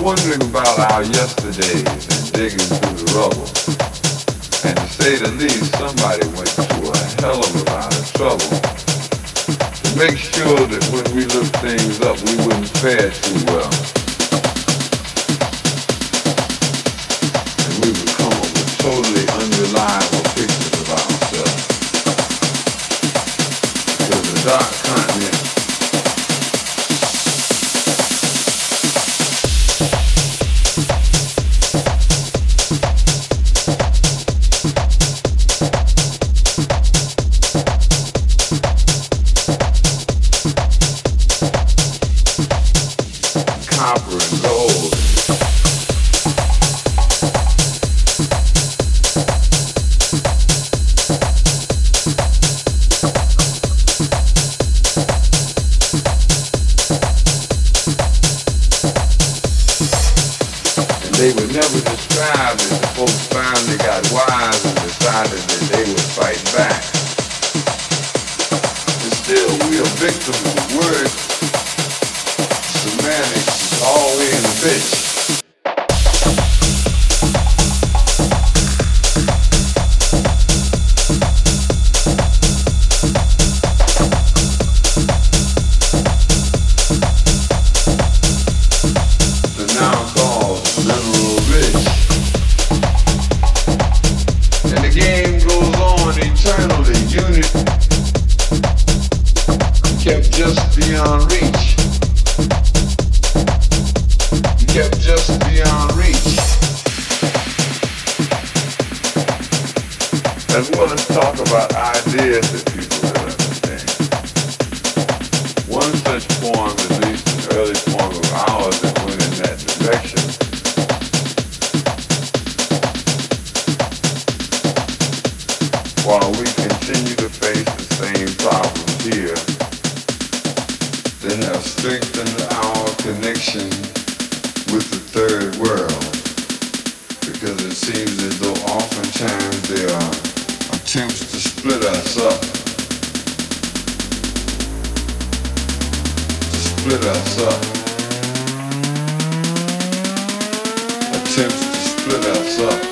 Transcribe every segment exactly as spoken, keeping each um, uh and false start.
wondering about our yesterdays and digging through the rubble. And to say the least, somebody went to a hell of a lot of trouble to make sure that when we looked things up, we wouldn't fare too well. And we would come up with totally unreliable pictures of ourselves. Because the dark continent copper and gold. And they were never described as the folks finally got wise and decided that they would fight back. And still we are victims of words. Semantics is always in the bitch. The noun called mineral rich. And the game goes on eternally. Unit kept just beyond reach. Kept just beyond reach. As well as talk about ideas that people can understand. One such form, at least an early form of ours that went in that direction, while we continue to face the same problems here, they have strengthened our connection with the third world, because it seems as though oftentimes there are attempts to split us up, to split us up, attempts to split us up.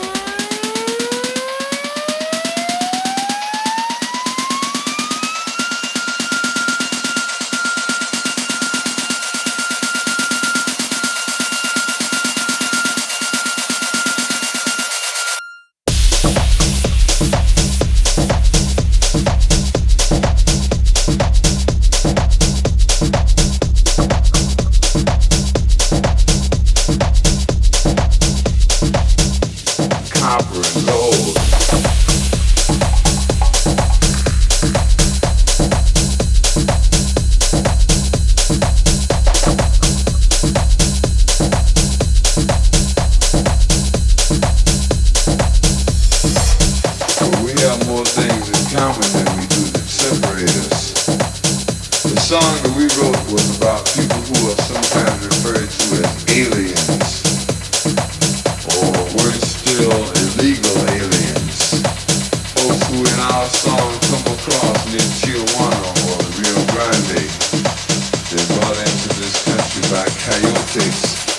Copper and gold. But we have more things in common than we do that separate us. The song that we wrote was about people who are sometimes referred to as aliens, or worse still, illegal aliens. Folks who in our song come across near Tijuana or the Rio Grande. They're brought into this country by coyotes.